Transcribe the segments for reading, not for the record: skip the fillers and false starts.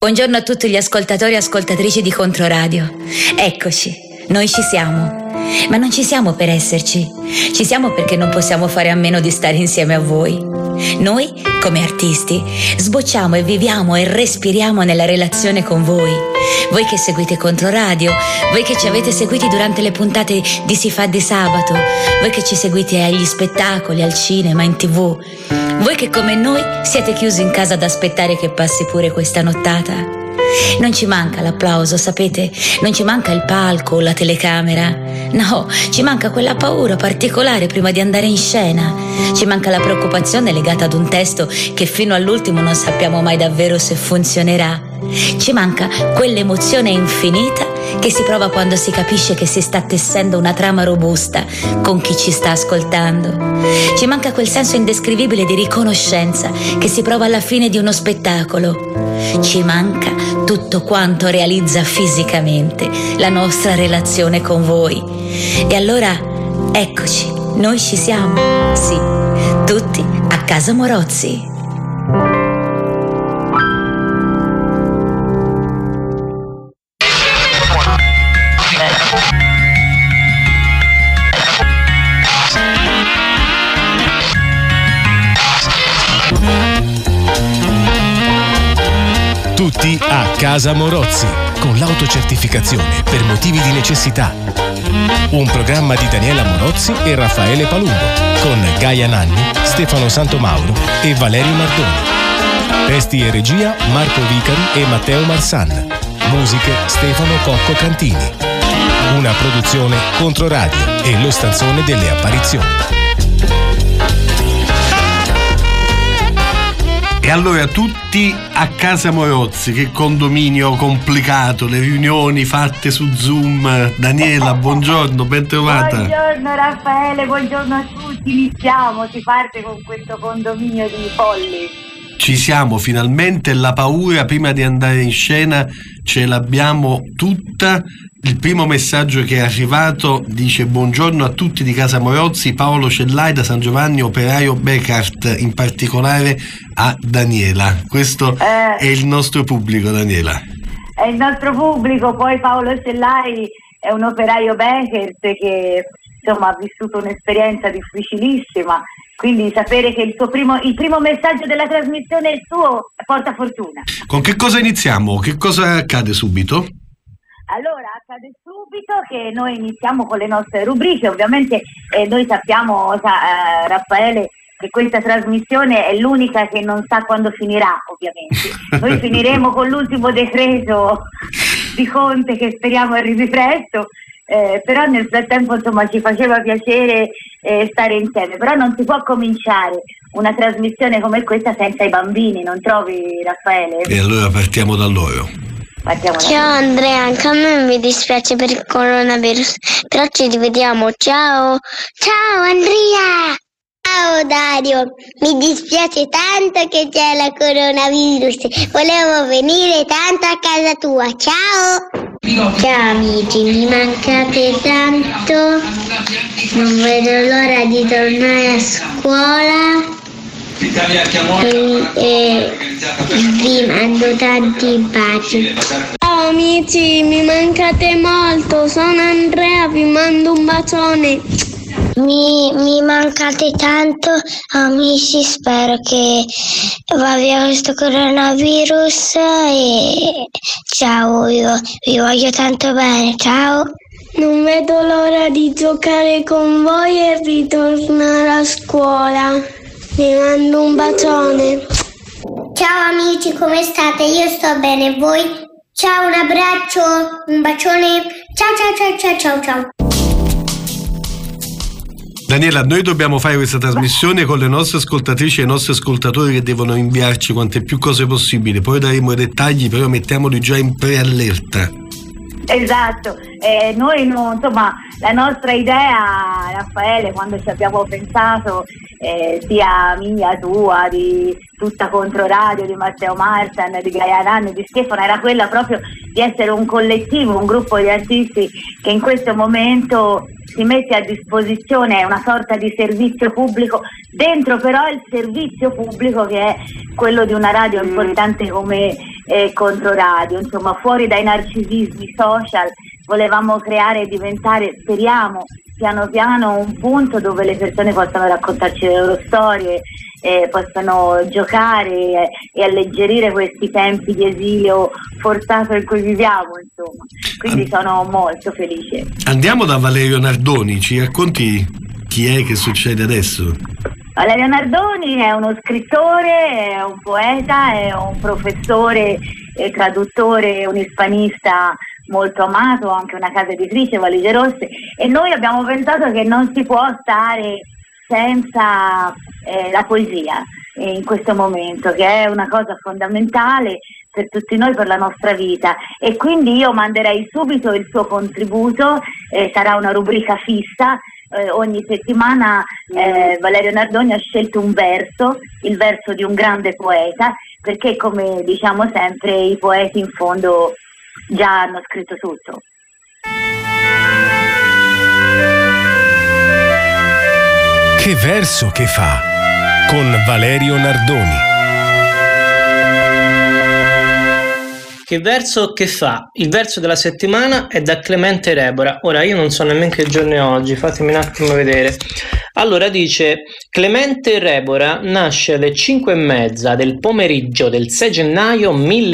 Buongiorno a tutti gli ascoltatori e ascoltatrici di Controradio. Eccoci, noi ci siamo. Ma non ci siamo per esserci, ci siamo perché non possiamo fare a meno di stare insieme a voi. Noi, come artisti, sbocciamo e viviamo e respiriamo nella relazione con voi. Voi che seguite Controradio, voi che ci avete seguiti durante le puntate di Si fa di sabato, voi che ci seguite agli spettacoli, al cinema, in TV, voi che come noi siete chiusi in casa ad aspettare che passi pure questa nottata. Non ci manca l'applauso, sapete? Non ci manca il palco o la telecamera. No, ci manca quella paura particolare prima di andare in scena. Ci manca la preoccupazione legata ad un testo che fino all'ultimo non sappiamo mai davvero se funzionerà. Ci manca quell'emozione infinita che si prova quando si capisce che si sta tessendo una trama robusta con chi ci sta ascoltando. Ci manca quel senso indescrivibile di riconoscenza che si prova alla fine di uno spettacolo. Ci manca tutto quanto realizza fisicamente la nostra relazione con voi. E allora, eccoci, noi ci siamo, sì, tutti a casa Morozzi. Tutti a casa Morozzi, con l'autocertificazione per motivi di necessità. Un programma di Daniela Morozzi e Raffaele Palumbo, con Gaia Nanni, Stefano Santomauro e Valerio Nardoni. Testi e regia Marco Vicari e Matteo Marsan. Musiche Stefano Cocco Cantini. Una produzione Controradio e lo stanzone delle apparizioni. E allora tutti a casa Morozzi, che condominio complicato, le riunioni fatte su Zoom. Daniela, buongiorno, ben trovata. Buongiorno Raffaele, buongiorno a tutti, iniziamo, si parte con questo condominio di folli. Ci siamo finalmente, la paura prima di andare in scena ce l'abbiamo tutta. Il primo messaggio che è arrivato dice: buongiorno a tutti di casa Morozzi, Paolo Cellai da San Giovanni, operaio Beccart, in particolare a Daniela. Questo è il nostro pubblico, Daniela. È il nostro pubblico, poi Paolo Cellai è un operaio Beccart che insomma ha vissuto un'esperienza difficilissima, quindi sapere che il primo messaggio della trasmissione è il suo porta fortuna. Con che cosa iniziamo? Che cosa accade subito? Allora, accade subito che noi iniziamo con le nostre rubriche. Ovviamente noi sappiamo, Raffaele, che questa trasmissione è l'unica che non sa quando finirà, ovviamente. Noi finiremo con l'ultimo decreto di Conte, che speriamo arrivi presto, però nel frattempo insomma ci faceva piacere stare insieme. Però non si può cominciare una trasmissione come questa senza i bambini, non trovi, Raffaele? E allora partiamo da loro. Ciao Andrea, anche a me mi dispiace per il coronavirus, però ci rivediamo, ciao! Ciao Andrea! Ciao Dario, mi dispiace tanto che c'è la coronavirus, volevo venire tanto a casa tua, ciao! Ciao amici, mi mancate tanto, non vedo l'ora di tornare a scuola. E vi mando tanti baci. Ciao amici, mi mancate molto, sono Andrea, vi mando un bacione. Mi mancate tanto amici, spero che va via questo coronavirus e ciao, vi voglio tanto bene, ciao. Non vedo l'ora di giocare con voi e ritornare a scuola. Vi mando un bacione. Ciao amici, come state? Io sto bene, voi? Ciao, un abbraccio, un bacione. Ciao. Daniela, noi dobbiamo fare questa trasmissione con le nostre ascoltatrici e i nostri ascoltatori che devono inviarci quante più cose possibili. Poi daremo i dettagli, però mettiamoli già in preallerta. Esatto, noi insomma la nostra idea, Raffaele, quando ci abbiamo pensato, sia mia, tua, di tutta Controradio, di Matteo Marsan, di Gaia Nanni, di Stefano, era quella proprio di essere un collettivo, un gruppo di artisti che in questo momento si mette a disposizione una sorta di servizio pubblico, dentro però il servizio pubblico che è quello di una radio importante come Controradio, insomma fuori dai narcisismi social volevamo creare e diventare, speriamo, piano piano un punto dove le persone possano raccontarci le loro storie, possano giocare e alleggerire questi tempi di esilio forzato in cui viviamo, insomma. Quindi sono molto felice. Andiamo da Valerio Nardoni, ci racconti chi è, che succede adesso? Valerio Nardoni è uno scrittore, è un poeta, è un professore, traduttore, un hispanista molto amato, anche una casa editrice, Valigie Rosse, e noi abbiamo pensato che non si può stare senza la poesia in questo momento, che è una cosa fondamentale per tutti noi, per la nostra vita, e quindi io manderei subito il suo contributo, sarà una rubrica fissa. Ogni settimana Valerio Nardoni ha scelto un verso, il verso di un grande poeta, perché come diciamo sempre i poeti in fondo già hanno scritto tutto. Che verso che fa con Valerio Nardoni. Che verso che fa? Il verso della settimana è da Clemente Rebora. Ora io non so nemmeno che giorno è oggi, fatemi un attimo vedere. Allora dice: Clemente Rebora nasce alle 5:30 del pomeriggio del 6 gennaio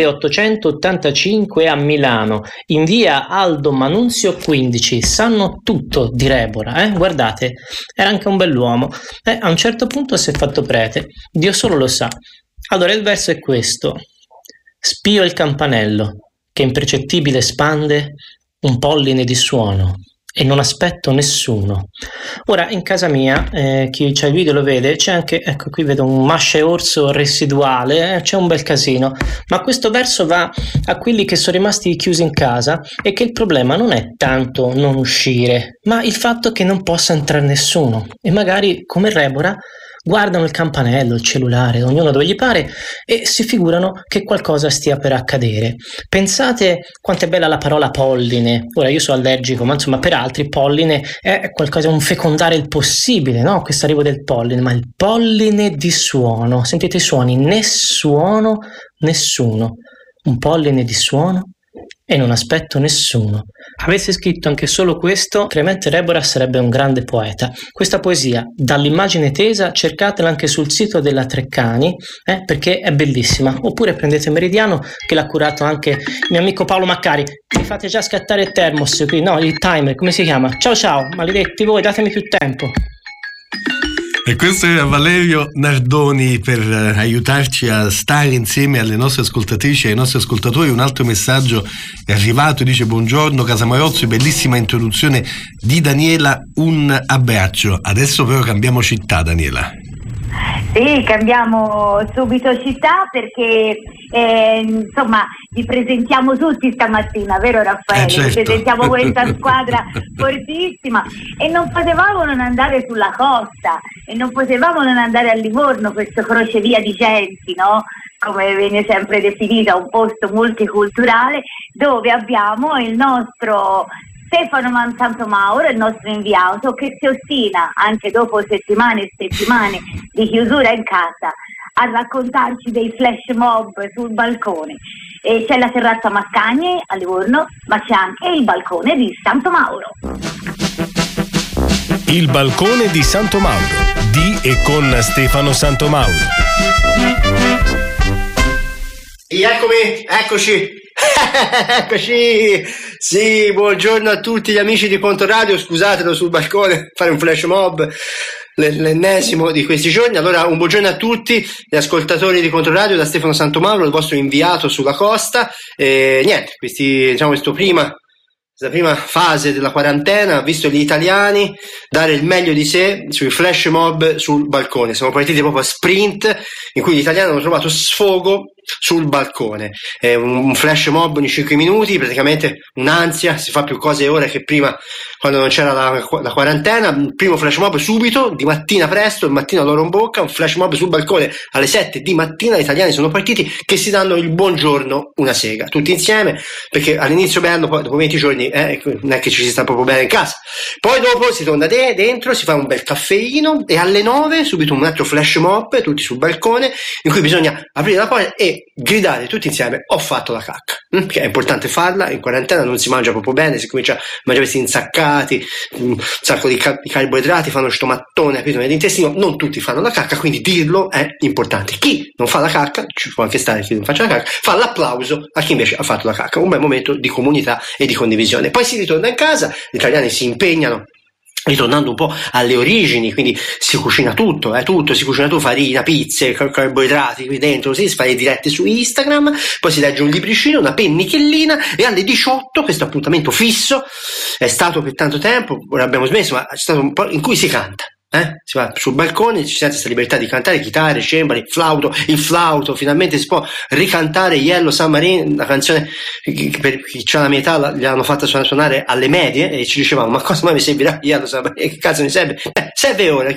1885 a Milano, in via Aldo Manunzio 15. Sanno tutto di Rebora, guardate, era anche un bell'uomo. A un certo punto si è fatto prete, Dio solo lo sa. Allora il verso è questo: spio il campanello che impercettibile spande un polline di suono e non aspetto nessuno. Ora in casa mia, chi c'ha il video lo vede, c'è anche, ecco qui vedo un masce orso residuale, c'è un bel casino, ma questo verso va a quelli che sono rimasti chiusi in casa e che il problema non è tanto non uscire, ma il fatto che non possa entrare nessuno e magari come Rebora guardano il campanello, il cellulare, ognuno dove gli pare e si figurano che qualcosa stia per accadere. Pensate quanto è bella la parola polline. Ora io sono allergico, ma insomma per altri polline è qualcosa, un fecondare il possibile, no? Questo arrivo del polline, ma il polline di suono. Sentite i suoni, né suono, nessuno. Un polline di suono e non aspetto nessuno. Avesse scritto anche solo questo, Clemente Rebora sarebbe un grande poeta. Questa poesia, dall'immagine tesa, cercatela anche sul sito della Treccani, perché è bellissima. Oppure prendete Meridiano, che l'ha curato anche il mio amico Paolo Maccari. Mi fate già scattare il termos qui, no, il timer, come si chiama? Ciao ciao, maledetti voi, datemi più tempo. E questo era Valerio Nardoni per aiutarci a stare insieme alle nostre ascoltatrici e ai nostri ascoltatori. Un altro messaggio è arrivato, dice: buongiorno Casa Morozzi, bellissima introduzione di Daniela, un abbraccio. Adesso però cambiamo città, Daniela. Sì, cambiamo subito città perché insomma vi presentiamo tutti stamattina, vero Raffaele? Certo. Vi presentiamo questa squadra fortissima e non potevamo non andare sulla costa e non potevamo non andare a Livorno, questo crocevia di genti, no? Come viene sempre definita, un posto multiculturale dove abbiamo il nostro Stefano Santomauro, il nostro inviato, che si ostina anche dopo settimane e settimane di chiusura in casa a raccontarci dei flash mob sul balcone. E c'è la terrazza Mascagni a Livorno, ma c'è anche il balcone di Santomauro. Il balcone di Santomauro, di e con Stefano Santomauro. Eccoci. Eccoci, sì, buongiorno a tutti gli amici di Controradio, scusatelo sul balcone, fare un flash mob, l'ennesimo di questi giorni. Allora un buongiorno a tutti gli ascoltatori di Controradio da Stefano Santomauro, il vostro inviato sulla costa. E niente, questa prima fase della quarantena ha visto gli italiani dare il meglio di sé sui flash mob sul balcone. Siamo partiti proprio a sprint in cui gli italiani hanno trovato sfogo sul balcone. È un flash mob ogni 5 minuti, praticamente un'ansia, si fa più cose ora che prima quando non c'era la quarantena. Il primo flash mob subito, di mattina presto, il mattino all'oro in bocca, un flash mob sul balcone alle 7 di mattina. Gli italiani sono partiti che si danno il buongiorno una sega, tutti insieme, perché all'inizio bello, poi dopo 20 giorni non è che ci si sta proprio bene in casa. Poi dopo si torna dentro, si fa un bel caffeino e alle 9 subito un altro flash mob, tutti sul balcone, in cui bisogna aprire la porta e e gridare tutti insieme: ho fatto la cacca, che è importante farla. In quarantena non si mangia proprio bene, si comincia a mangiare questi insaccati, un sacco di carboidrati, fanno stomattone, capito, nell'intestino. Non tutti fanno la cacca, quindi dirlo è importante. Chi non fa la cacca, ci può anche stare chi non faccia la cacca, fa l'applauso a chi invece ha fatto la cacca. Un bel momento di comunità e di condivisione. Poi si ritorna in casa, gli italiani si impegnano, ritornando un po' alle origini, quindi si cucina tutto, si cucina tutto, farina, pizze, carboidrati qui dentro, si fa le dirette su Instagram, poi si legge un libricino, una pennichellina, e alle 18, questo appuntamento fisso, è stato per tanto tempo, ora abbiamo smesso, ma è stato un po' in cui si canta. Si va sul balcone, ci sente questa libertà di cantare, chitarre, cembali, il flauto, finalmente si può ricantare Yellow Submarine, una canzone che per chi c'ha la mia età gli hanno fatta suonare alle medie, e ci dicevamo: ma cosa mai mi servirà Yellow Submarine? Che cazzo mi serve? Serve ora,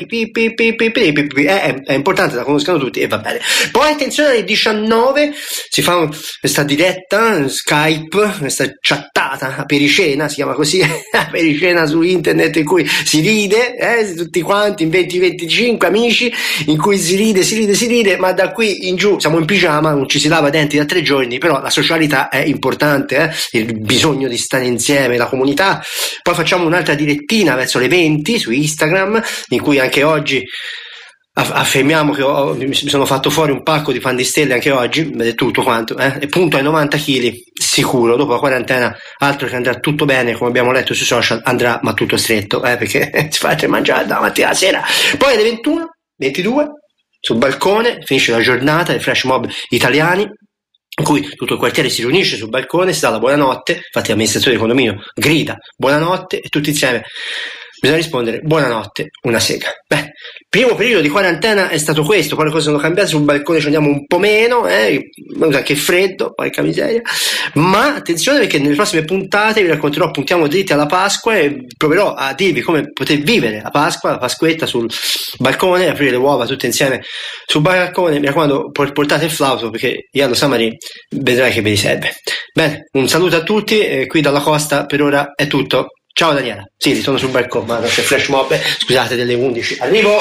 è importante, la conoscono tutti e va bene. Poi attenzione, alle 19 si fa questa diretta Skype, questa chattata a pericena, si chiama così, a pericena su internet, in cui si ride, tutti quanti in 20-25 amici, in cui si ride, ma da qui in giù siamo in pigiama, non ci si lava i denti da 3 giorni, però la socialità è importante, il bisogno di stare insieme, la comunità. Poi facciamo un'altra direttina verso le 20 su Instagram, in cui anche oggi affermiamo che mi sono fatto fuori un pacco di pan di stelle anche oggi, vedete tutto quanto, e punto ai 90 kg sicuro. Dopo la quarantena, altro che andrà tutto bene, come abbiamo letto sui social, andrà ma tutto stretto, perché si fa mangiare da mattina alla sera. Poi alle 21-22 sul balcone finisce la giornata dei flash mob italiani, in cui tutto il quartiere si riunisce sul balcone, si dà la buonanotte, infatti l'amministratore del condominio grida buonanotte e tutti insieme bisogna rispondere buonanotte, una sega. Primo periodo di quarantena è stato questo, poi le cose sono cambiate, sul balcone ci andiamo un po' meno, che freddo, porca miseria, ma attenzione, perché nelle prossime puntate vi racconterò, puntiamo dritti alla Pasqua e proverò a dirvi come poter vivere la Pasqua, la Pasquetta sul balcone, aprire le uova tutte insieme sul balcone. Mi raccomando, portate il flauto, perché Yellow Submarine vedrai che vi serve. Bene, un saluto a tutti, qui dalla costa per ora è tutto. Ciao Daniela, sì, ritorno sul balcone, ma c'è flash mob, scusate, delle 11. Arrivo.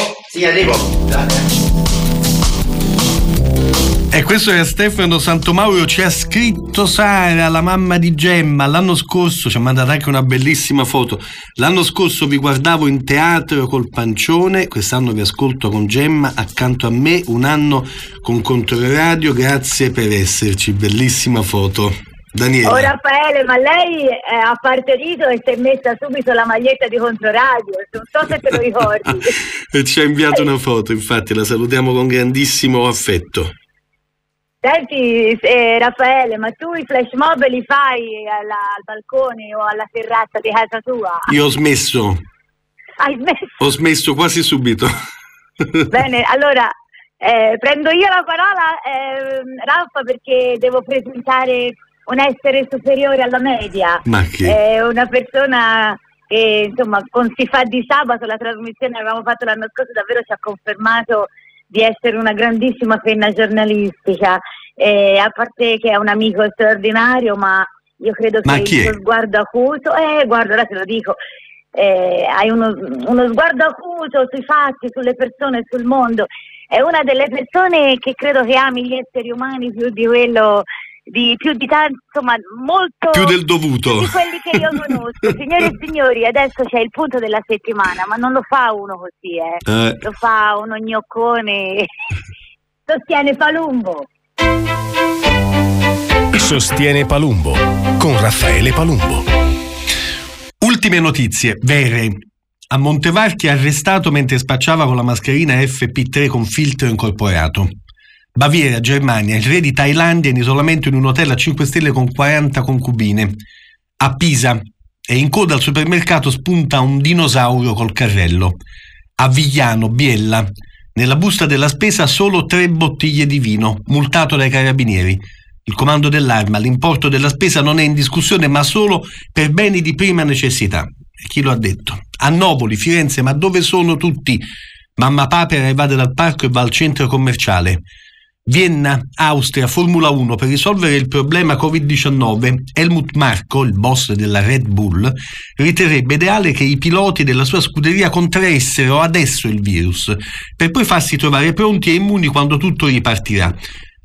E questo è Stefano Santomauro, ci ha scritto Sara, la mamma di Gemma. L'anno scorso ci ha mandato anche una bellissima foto. L'anno scorso vi guardavo in teatro col pancione, quest'anno vi ascolto con Gemma accanto a me, un anno con Controradio, grazie per esserci. Bellissima foto. Daniela. Oh Raffaele, ma lei ha partorito e si è messa subito la maglietta di Controradio, non so se te lo ricordi. E ci ha inviato una foto, infatti la salutiamo con grandissimo affetto. Senti Raffaele, ma tu i flash mob li fai al balcone o alla terrazza di casa tua? Io ho smesso. Hai smesso? Ho smesso quasi subito. Bene, allora prendo io la parola, Raffa, perché devo presentare un essere superiore alla media. Ma che? È una persona che, insomma, con Si fa di sabato, la trasmissione che avevamo fatto l'anno scorso, davvero ci ha confermato di essere una grandissima penna giornalistica, a parte che è un amico straordinario, ma io credo che il suo sguardo acuto, guarda, ora te lo dico, hai uno sguardo acuto sui fatti, sulle persone, sul mondo. È una delle persone che credo che ami gli esseri umani più di quello, più di tanto, insomma, molto più del dovuto, di quelli che io conosco. Signore e signori, adesso c'è il punto della settimana, ma non lo fa uno così, lo fa uno gnoccone. Sostiene Palumbo. Sostiene Palumbo con Raffaele Palumbo. Ultime notizie vere. A Montevarchi arrestato mentre spacciava con la mascherina FP3 con filtro incorporato. Baviera, Germania, il re di Thailandia in isolamento in un hotel a 5 stelle con 40 concubine. A Pisa, e in coda al supermercato spunta un dinosauro col carrello. A Vigliano, Biella, nella busta della spesa solo 3 bottiglie di vino, multato dai carabinieri. Il comando dell'arma, l'importo della spesa non è in discussione, ma solo per beni di prima necessità. E chi lo ha detto? A Novoli, Firenze, ma dove sono tutti? Mamma Papera evade dal parco e va al centro commerciale. Vienna, Austria, Formula 1, per risolvere il problema Covid-19, Helmut Marko, il boss della Red Bull, riterrebbe ideale che i piloti della sua scuderia contraessero adesso il virus, per poi farsi trovare pronti e immuni quando tutto ripartirà.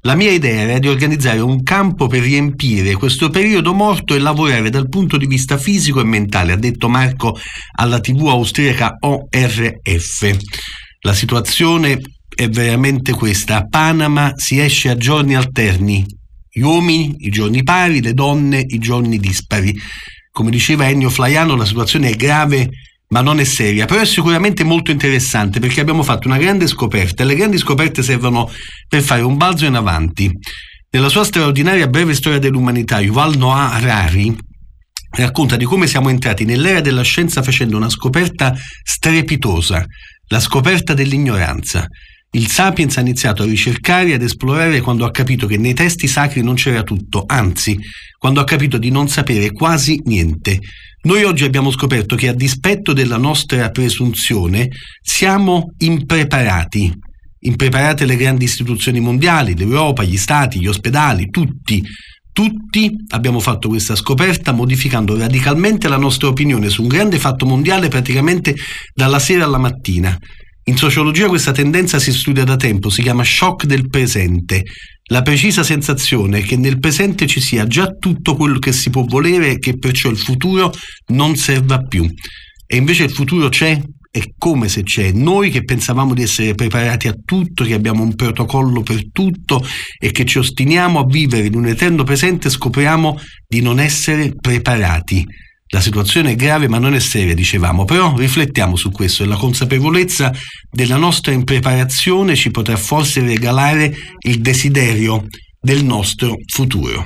La mia idea era di organizzare un campo per riempire questo periodo morto e lavorare dal punto di vista fisico e mentale, ha detto Marco alla TV austriaca ORF. La situazione è veramente questa. A Panama si esce a giorni alterni, gli uomini i giorni pari, le donne i giorni dispari. Come diceva Ennio Flaiano, la situazione è grave ma non è seria, però è sicuramente molto interessante perché abbiamo fatto una grande scoperta e le grandi scoperte servono per fare un balzo in avanti. Nella sua straordinaria breve storia dell'umanità, Yuval Noah Harari racconta di come siamo entrati nell'era della scienza facendo una scoperta strepitosa, la scoperta dell'ignoranza. Il Sapiens ha iniziato a ricercare e ad esplorare quando ha capito che nei testi sacri non c'era tutto, anzi, quando ha capito di non sapere quasi niente. Noi oggi abbiamo scoperto che a dispetto della nostra presunzione siamo impreparati. Impreparate le grandi istituzioni mondiali, l'Europa, gli stati, gli ospedali, tutti abbiamo fatto questa scoperta modificando radicalmente la nostra opinione su un grande fatto mondiale praticamente dalla sera alla mattina. In sociologia questa tendenza si studia da tempo, si chiama shock del presente. La precisa sensazione è che nel presente ci sia già tutto quello che si può volere e che perciò il futuro non serva più. E invece il futuro c'è, è come se c'è. Noi che pensavamo di essere preparati a tutto, che abbiamo un protocollo per tutto e che ci ostiniamo a vivere in un eterno presente, scopriamo di non essere preparati. La situazione è grave ma non è seria, dicevamo, però riflettiamo su questo e la consapevolezza della nostra impreparazione ci potrà forse regalare il desiderio del nostro futuro.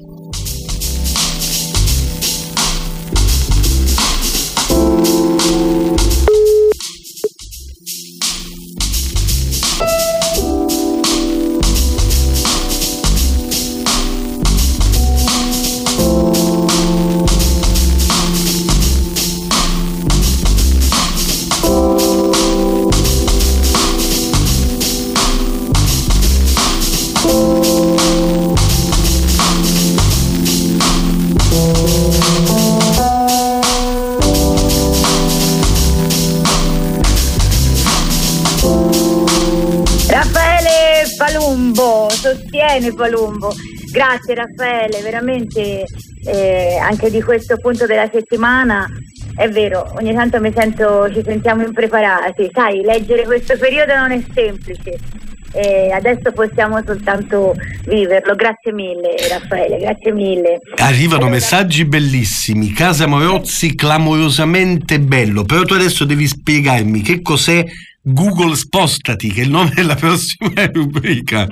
Sostiene Palumbo. Grazie Raffaele, veramente anche di questo punto della settimana è vero, ogni tanto ci sentiamo impreparati, sai, leggere questo periodo non è semplice e adesso possiamo soltanto viverlo. Grazie mille Raffaele, grazie mille. Arrivano messaggi bellissimi. Casa Morozzi clamorosamente bello, però tu adesso devi spiegarmi che cos'è Google Spostati, che è il nome della prossima rubrica.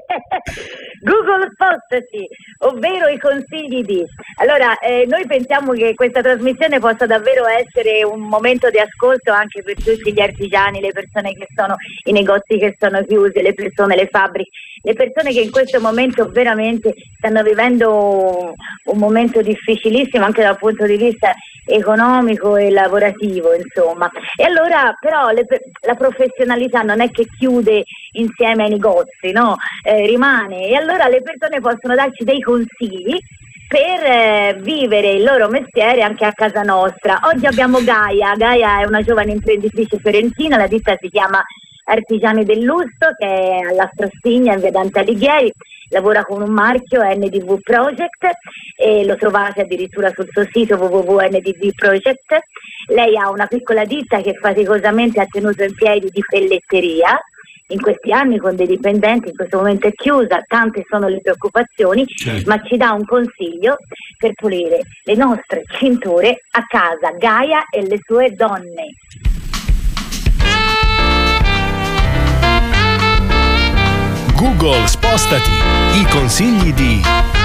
Google Spostati, ovvero i consigli di. Allora, noi pensiamo che questa trasmissione possa davvero essere un momento di ascolto anche per tutti gli artigiani, le persone che sono, i negozi che sono chiusi, le persone, le fabbriche, le persone che in questo momento veramente stanno vivendo un momento difficilissimo anche dal punto di vista economico e lavorativo, insomma. E allora però la professionalità non è che chiude insieme ai negozi, no? Rimane, e allora le persone possono darci dei consigli per vivere il loro mestiere anche a casa nostra. Oggi abbiamo Gaia è una giovane imprenditrice fiorentina, la ditta si chiama Artigiani del Lusso, che è alla Strostigna in via Dante Alighieri, lavora con un marchio NDV Project e lo trovate addirittura sul suo sito www.ndvproject. Lei ha una piccola ditta che faticosamente ha tenuto in piedi di pelletteria in questi anni con dei dipendenti, in questo momento è chiusa, tante sono le preoccupazioni, certo. Ma ci dà un consiglio per pulire le nostre cinture a casa, Gaia e le sue donne. Google Spostati, i consigli di.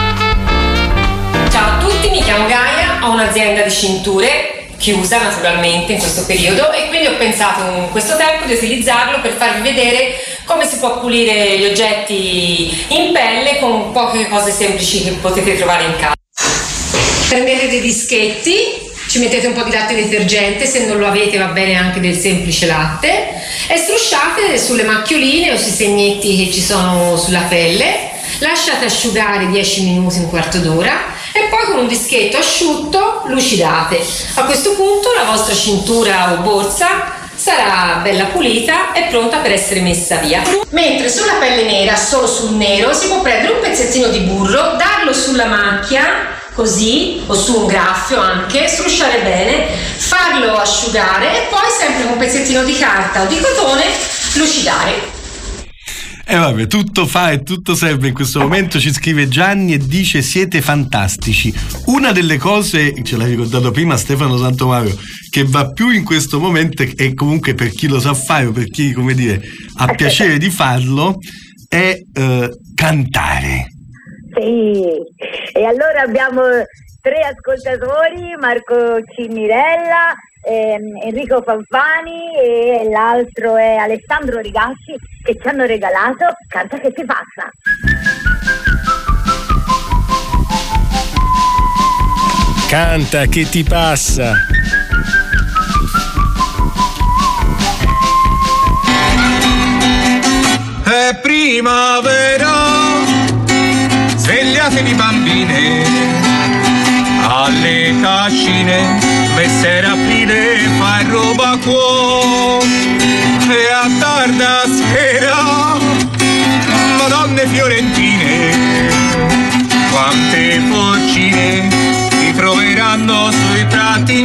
Ciao a tutti, mi chiamo Gaia, ho un'azienda di cinture chiusa naturalmente in questo periodo e quindi ho pensato in questo tempo di utilizzarlo per farvi vedere come si può pulire gli oggetti in pelle con poche cose semplici che potete trovare in casa. Prendete dei dischetti, ci mettete un po' di latte detergente, se non lo avete va bene anche del semplice latte, e strusciate sulle macchioline o sui segnetti che ci sono sulla pelle, lasciate asciugare 10 minuti, un quarto d'ora e poi con un dischetto asciutto lucidate. A questo punto la vostra cintura o borsa sarà bella pulita e pronta per essere messa via. Mentre sulla pelle nera, solo sul nero, si può prendere un pezzettino di burro, darlo sulla macchia, così, o su un graffio anche, strusciare bene, farlo asciugare e poi sempre con un pezzettino di carta o di cotone lucidare. E vabbè, tutto fa e tutto serve in questo momento, ci scrive Gianni e dice: siete fantastici. Una delle cose, ce l'ha ricordato prima Stefano Santomario, che va più in questo momento, e comunque per chi lo sa fare o per chi, come dire, ha piacere di farlo, è cantare. Sì, e allora abbiamo 3 ascoltatori, Marco Cinnirella, Enrico Fanfani e l'altro è Alessandro Rigasci, che ci hanno regalato Canta che ti passa. Canta che ti passa. È primavera, svegliatevi bambine, alle cascine, messer aprile fa roba qua, e a tarda sera, madonne fiorentine, quante porcine si troveranno sui prati in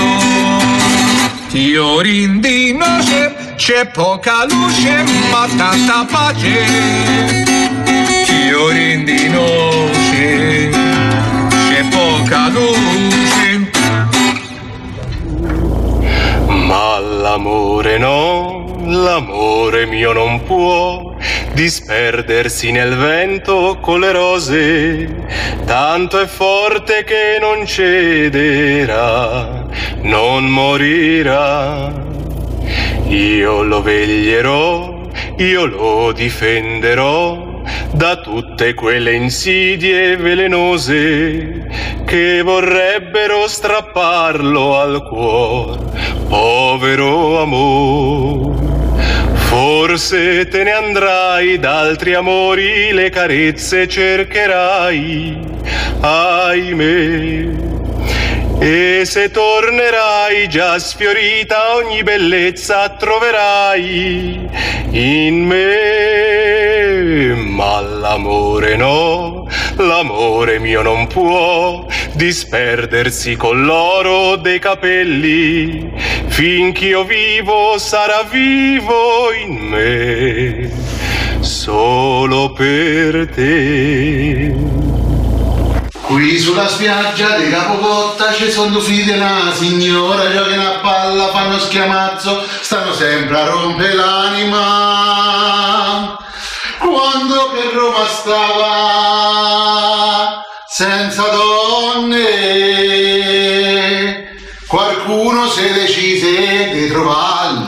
fiori di noce, c'è poca luce ma tanta pace, fiori di noce, c'è poca luce. Ma l'amore no, l'amore mio non può disperdersi nel vento con le rose, tanto è forte che non cederà, non morirà. Io lo veglierò, io lo difenderò da tutte quelle insidie velenose che vorrebbero strapparlo al cuore, povero amor. Forse te ne andrai, d'altri amori le carezze cercherai, ahimè. E se tornerai già sfiorita ogni bellezza troverai in me. Ma l'amore no, l'amore mio non può disperdersi con l'oro dei capelli, finch'io vivo sarà vivo in me, solo per te. Qui sulla spiaggia di Capocotta ci sono 2 figli di una signora, giocano a palla, fanno schiamazzo, stanno sempre a rompere l'anima. Quando per Roma stava senza donne, qualcuno si decise di trovarle.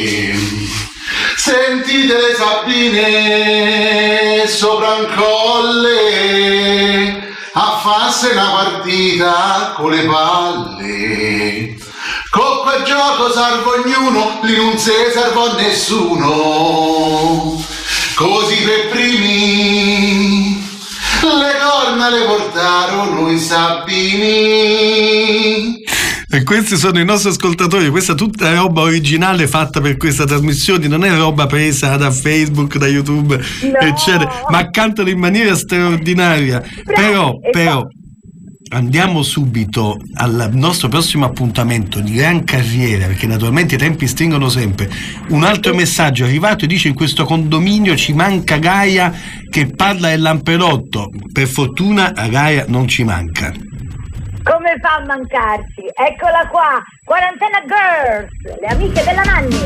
Sentite le Sabine sopra un colle a farsi una partita con le palle. Con quel gioco salvo ognuno, lì non si salvò nessuno. Così per primi le corna le portarono i Sabini. E questi sono i nostri ascoltatori, questa è tutta roba originale fatta per questa trasmissione, non è roba presa da Facebook, da YouTube, no, eccetera, ma cantano in maniera straordinaria. Però andiamo subito al nostro prossimo appuntamento di gran carriera, perché naturalmente i tempi stringono sempre. Un altro messaggio è arrivato e dice: in questo condominio ci manca Gaia che parla del lamperotto. Per fortuna a Gaia non ci manca. Come fa a mancarci? Eccola qua, Quarantena Girls, le amiche della Nanni.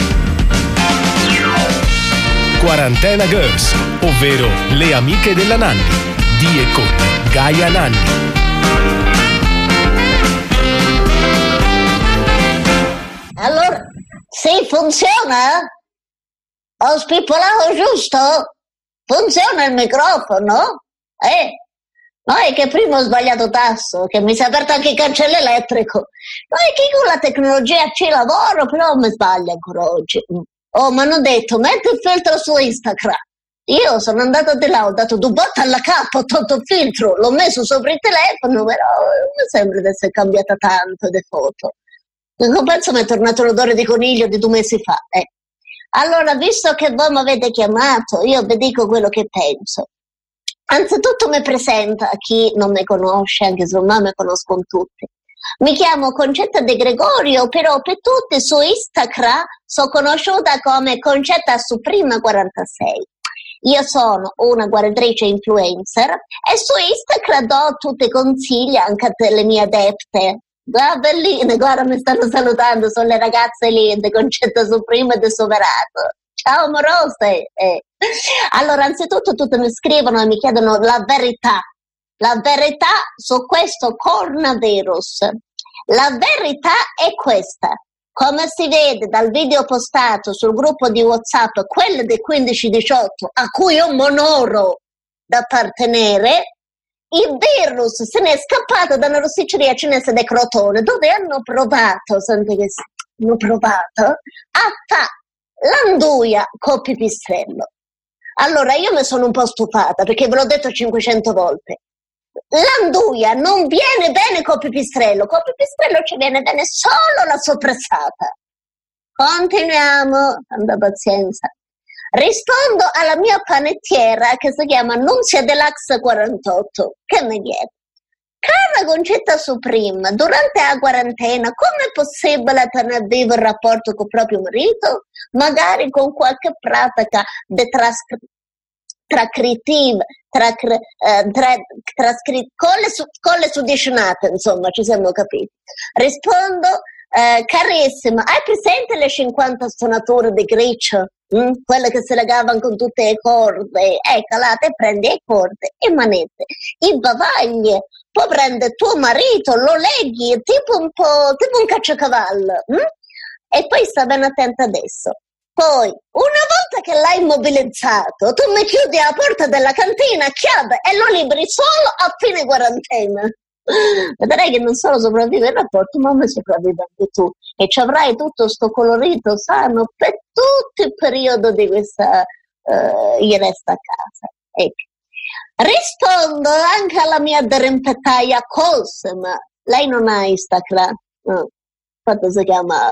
Quarantena Girls, ovvero le amiche della Nanni, di e con Gaia Nanni. Allora, sì, funziona? Ho spippolato giusto? Funziona il microfono? No, è che prima ho sbagliato tasto, che mi si è aperto anche il cancello elettrico. No, è che con la tecnologia ci lavoro, però mi sbaglio ancora oggi. Oh, mi hanno detto, metti il filtro su Instagram. Io sono andata di là, ho dato 2 botte alla cappa, ho tolto il filtro, l'ho messo sopra il telefono, però mi sembra di essere cambiata tanto di foto. In compenso mi è tornato l'odore di coniglio di 2 mesi fa. Allora, visto che voi mi avete chiamato, io vi dico quello che penso. Anzitutto mi presento a chi non mi conosce, anche se ormai mi conoscono tutti. Mi chiamo Concetta De Gregorio, però per tutti su Instagram sono conosciuta come Concetta Suprema 46. Io sono una guaritrice influencer e su Instagram do tutti i consigli anche alle mie adepte. Belline, guarda, mi stanno salutando, sono le ragazze lì di Concetta Suprema e di Soverato. Ciao amorose! Allora, anzitutto tutte mi scrivono e mi chiedono la verità su questo coronavirus. La verità è questa: come si vede dal video postato sul gruppo di WhatsApp, quello dei 15-18, a cui io mi onoro d'appartenere, il virus se ne è scappato da una rosticceria cinese di Crotone, dove hanno provato a fare l'anduia col pipistrello. Allora io mi sono un po' stufata, perché ve l'ho detto 500 volte. L'anduia non viene bene col pipistrello ci viene bene solo la soppressata. Continuiamo, tanta pazienza. Rispondo alla mia panettiera che si chiama Nunzia Deluxe 48, che mi chiede: cara Concetta Suprema, durante la quarantena come è possibile tenere vivo il rapporto con il proprio marito? Magari con qualche pratica di con le suddizionate, insomma, ci siamo capiti. Rispondo: carissima, hai presente le 50 stonature di griccio? Quelle che si legavano con tutte le corde? Calate, prendi le corde e manette, i bavagli, poi prende tuo marito, lo leghi tipo un cacciacavallo, e poi sta ben attenta adesso. Poi, una volta che l'hai immobilizzato, tu mi chiudi la porta della cantina a chiave e lo liberi solo a fine quarantena. Vedrai che non solo sopravvive il rapporto, ma mi sopravvive anche tu. E ci avrai tutto sto colorito sano per tutto il periodo di questa gli resta a casa. Ecco. Rispondo anche alla mia derempettaia Cosima. Lei non ha Instagram? No. Infatti si chiama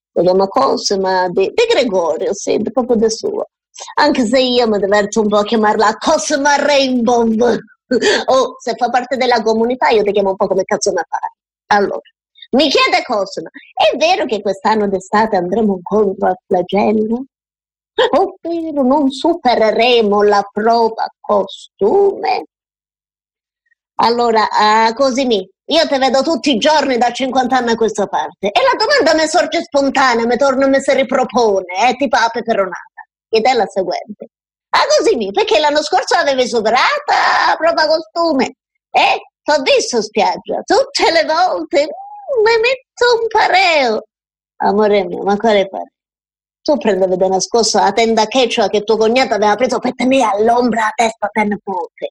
Cosima di Gregorio, sì, proprio del suo. Anche se io mi diverto un po' a chiamarla Cosima Rainbow. Se fa parte della comunità io ti chiamo un po' come cazzo mi pare. Allora, mi chiede Cosima: è vero che quest'anno d'estate andremo incontro al flagello? Ovvero non supereremo la prova costume? Allora, Cosimi, io ti vedo tutti i giorni da 50 anni a questa parte e la domanda mi sorge spontanea, mi si ripropone, tipo la peperonata, ed è la seguente: Cosimi, perché l'anno scorso l'avevi superata la prova costume? T'ho visto in spiaggia tutte le volte, mi metto un pareo. Amore mio, ma quale pareo? Tu prendevi da nascosto la tenda quechua che tuo cognato aveva preso per tenere all'ombra la testa per nipote.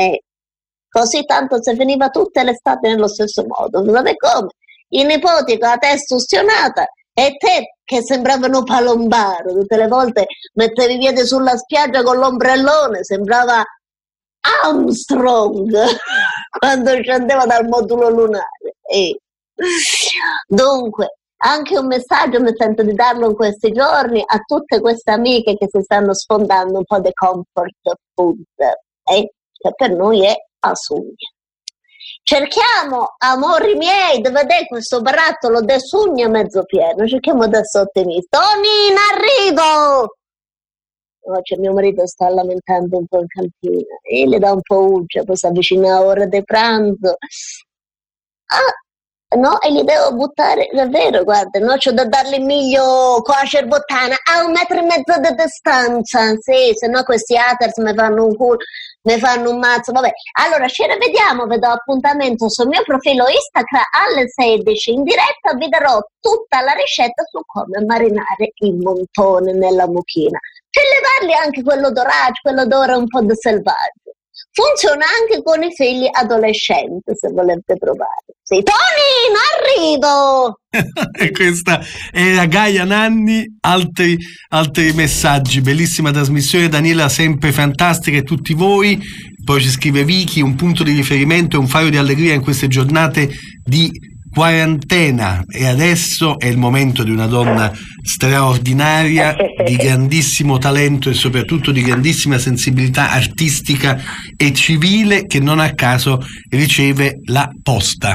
Così tanto si finiva tutte le estate nello stesso modo. Sapete come? I nipoti con la testa ustionata e te che sembravano palombaro. Tutte le volte mettevi piede sulla spiaggia con l'ombrellone, sembrava Armstrong quando scendeva dal modulo lunare. Dunque, anche un messaggio mi sento di darlo in questi giorni a tutte queste amiche che si stanno sfondando un po' di comfort food, che per noi è a sugna. Cerchiamo, amori miei, dove è questo barattolo de sugna mezzo pieno, cerchiamo di essere ottimisti. Tony, in arrivo! Oggi mio marito sta lamentando un po' in cantina e le dà un po' uggia, poi si avvicina l'ora di pranzo. No, e li devo buttare, davvero, guarda, no, c'ho da darle miglio con la cerbottana a 1,5 metri di distanza, sì, se no questi haters mi fanno un culo, mi fanno un mazzo, vabbè. Allora, ci rivediamo, vi do appuntamento sul mio profilo Instagram alle 16, in diretta vi darò tutta la ricetta su come marinare il montone nella mucchina, per levargli anche quell'odore un po' di selvaggio. Funziona anche con i figli adolescenti, se volete provare. Sì, Tony, in arrivo! E questa era Gaia Nanni, altri messaggi, bellissima trasmissione, Daniela sempre fantastica e tutti voi. Poi ci scrive Vicky, un punto di riferimento e un faro di allegria in queste giornate di quarantena, e adesso è il momento di una donna straordinaria, di grandissimo talento e soprattutto di grandissima sensibilità artistica e civile, che non a caso riceve la posta.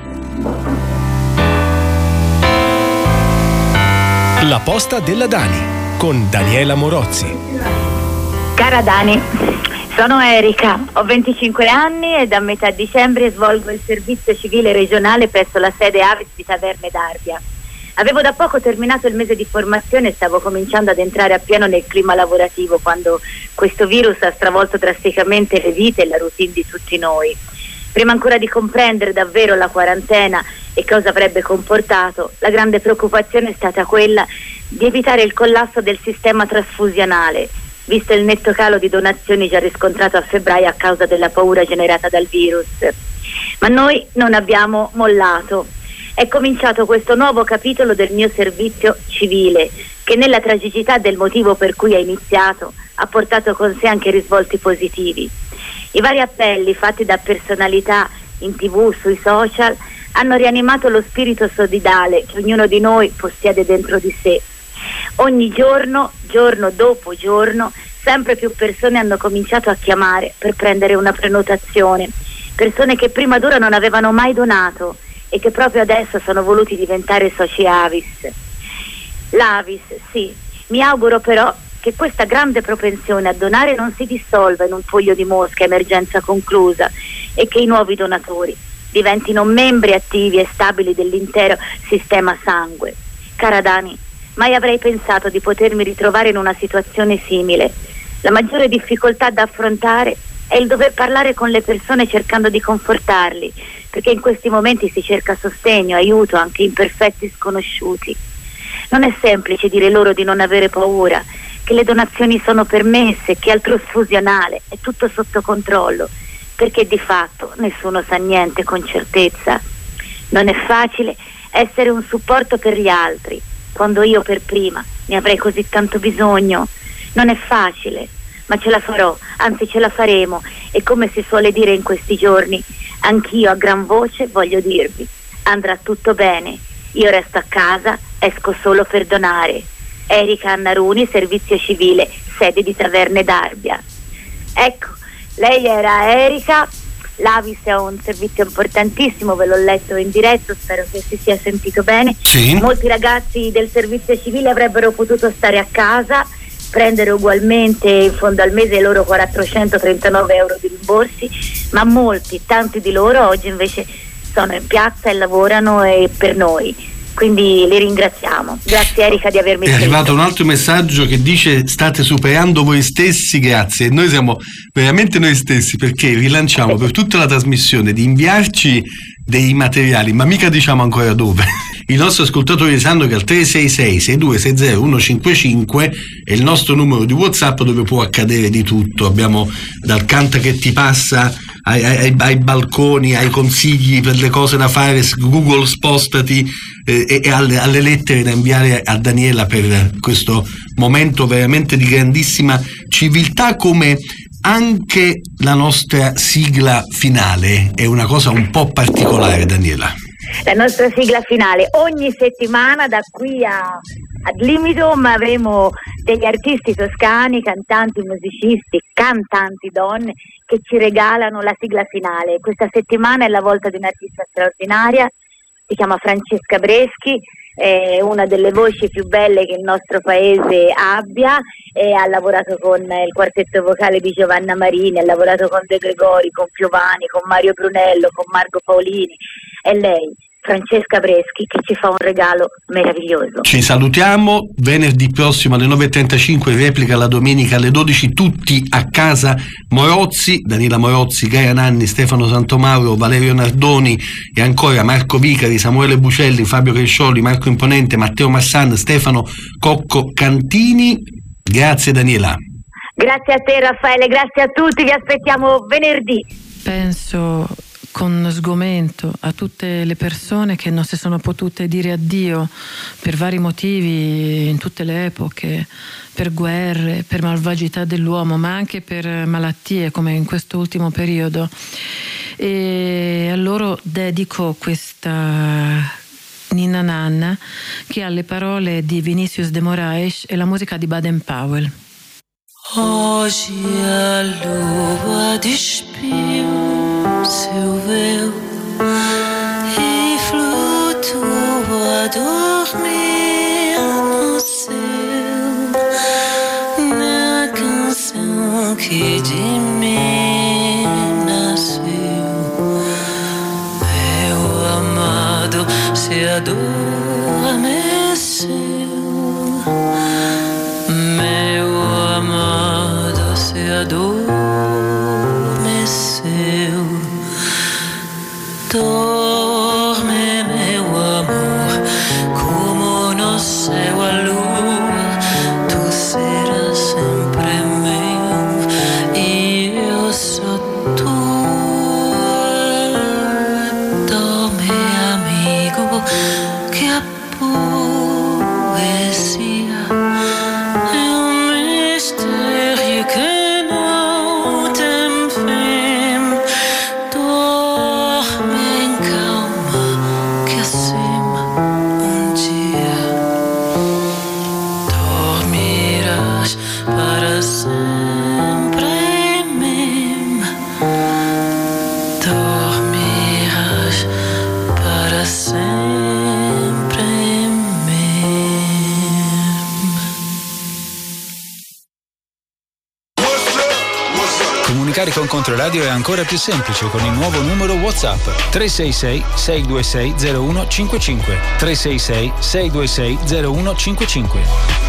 La posta della Dani con Daniela Morozzi. Cara Dani, sono Erika, ho 25 anni e da metà dicembre svolgo il servizio civile regionale presso la sede Avis di Taverne d'Arbia. Avevo da poco terminato il mese di formazione e stavo cominciando ad entrare appieno nel clima lavorativo quando questo virus ha stravolto drasticamente le vite e la routine di tutti noi. Prima ancora di comprendere davvero la quarantena e cosa avrebbe comportato, la grande preoccupazione è stata quella di evitare il collasso del sistema trasfusionale, visto il netto calo di donazioni già riscontrato a febbraio a causa della paura generata dal virus. Ma noi non abbiamo mollato. È cominciato questo nuovo capitolo del mio servizio civile, che nella tragicità del motivo per cui è iniziato ha portato con sé anche risvolti positivi. I vari appelli fatti da personalità in TV, sui social, hanno rianimato lo spirito solidale che ognuno di noi possiede dentro di sé. Ogni giorno, giorno dopo giorno, sempre più persone hanno cominciato a chiamare per prendere una prenotazione, persone che prima d'ora non avevano mai donato e che proprio adesso sono voluti diventare soci Avis. L'Avis, sì, mi auguro però che questa grande propensione a donare non si dissolva in un foglio di mosca emergenza conclusa e che i nuovi donatori diventino membri attivi e stabili dell'intero sistema sangue. Cara Dani, mai avrei pensato di potermi ritrovare in una situazione simile. La maggiore difficoltà da affrontare è il dover parlare con le persone cercando di confortarli, perché in questi momenti si cerca sostegno, aiuto anche imperfetti sconosciuti. Non è semplice dire loro di non avere paura, che le donazioni sono permesse, che al trasfusionale è tutto sotto controllo, perché di fatto nessuno sa niente con certezza. Non è facile essere un supporto per gli altri, quando io per prima ne avrei così tanto bisogno. Non è facile, ma ce la farò, anzi ce la faremo, e come si suole dire in questi giorni, anch'io a gran voce voglio dirvi, andrà tutto bene, io resto a casa, esco solo per donare. Erika Annaruni, servizio civile, sede di Taverne d'Arbia. Ecco, lei era Erika. L'Avis è un servizio importantissimo, ve l'ho letto in diretto, spero che si sia sentito bene. Sì. Molti ragazzi del servizio civile avrebbero potuto stare a casa, prendere ugualmente in fondo al mese i loro 439 euro di rimborsi, ma molti, tanti di loro oggi invece sono in piazza e lavorano per noi. Quindi li ringraziamo. Grazie Erika di avermi È scritto. arrivato un altro messaggio che dice: state superando voi stessi, grazie. E noi siamo veramente noi stessi, perché rilanciamo per tutta la trasmissione di inviarci dei materiali, ma mica diciamo ancora dove. I nostri ascoltatori sanno che al 366-6260-155 è il nostro numero di WhatsApp, dove può accadere di tutto. Abbiamo dal canta che ti passa ai balconi, ai consigli per le cose da fare, Google spostati, e alle lettere da inviare a Daniela per questo momento veramente di grandissima civiltà, come anche la nostra sigla finale è una cosa un po' particolare, Daniela. La nostra sigla finale, ogni settimana da qui ad limitum avremo degli artisti toscani, cantanti, musicisti, cantanti donne che ci regalano la sigla finale. Questa settimana è la volta di un'artista straordinaria, si chiama Francesca Breschi, è una delle voci più belle che il nostro paese abbia, e ha lavorato con il quartetto vocale di Giovanna Marini, ha lavorato con De Gregori, con Piovani, con Mario Brunello, con Marco Paolini. È lei, Francesca Breschi, che ci fa un regalo meraviglioso. Ci salutiamo, venerdì prossimo alle 9.35, replica la domenica alle 12, tutti a casa Morozzi, Daniela Morozzi, Gaia Nanni, Stefano Santomauro, Valerio Nardoni e ancora Marco Vicari, Samuele Bucelli, Fabio Crescioli, Marco Imponente, Matteo Massan, Stefano Cocco Cantini. Grazie Daniela. Grazie a te Raffaele, grazie a tutti, vi aspettiamo venerdì. Penso con sgomento a tutte le persone che non si sono potute dire addio per vari motivi in tutte le epoche, per guerre, per malvagità dell'uomo, ma anche per malattie come in questo ultimo periodo. e a loro dedico questa Ninna Nanna, che ha le parole di Vinícius de Moraes e la musica di Baden Powell. Hoje a lua despiu seu véu e flutua a dormir no céu, na canção que de mim nasceu. Meu amado se adormeceu, meu amado se adormeceu. Dorme, meu amor, como no céu a lua, tu serás sempre meu e eu sou tua. Dorme, amigo, que a poesia é um mistério que não tem fim. Dorme em calma, que acima um dia dormirás para sempre em mim. Dormirás para sempre em mim. Comunicare con Controradio è ancora più semplice con il nuovo numero WhatsApp 366 626 0155 366 626 0155.